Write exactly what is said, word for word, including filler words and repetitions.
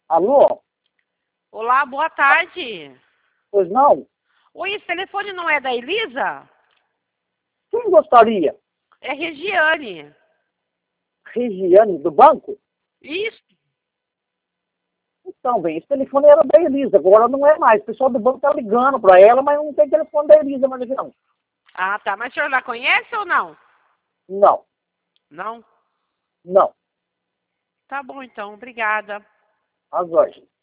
Alô? Olá, boa tarde. Pois não? Oi, esse telefone não é da Elisa? Quem gostaria? É Regiane. Regiane, do banco? Isso. Então, bem, esse telefone era da Elisa, agora não é mais. O pessoal do banco tá ligando para ela, mas não tem telefone da Elisa mais aqui não. Ah, tá. Mas o senhor lá conhece ou não? Não, Não? não. Tá bom, então. Obrigada. As ordens.